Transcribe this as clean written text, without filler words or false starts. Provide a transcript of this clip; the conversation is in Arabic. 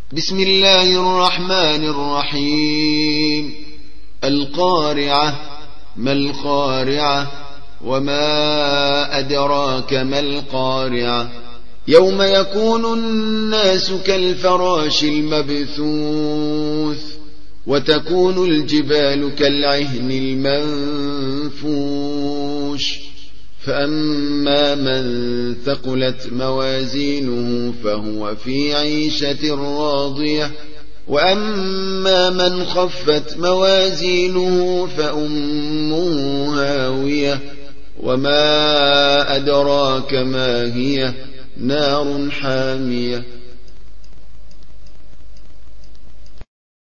بسم الله الرحمن الرحيم. القارعة. ما القارعة؟ وما أدراك ما القارعة؟ يوم يكون الناس كالفراش المبثوث وتكون الجبال كالعهن المنفوش فأما من ثقلت موازينه فهو في عيشة راضية وأما من خفت موازينه فأمه هاوية وما أدراك ما هي نار حامية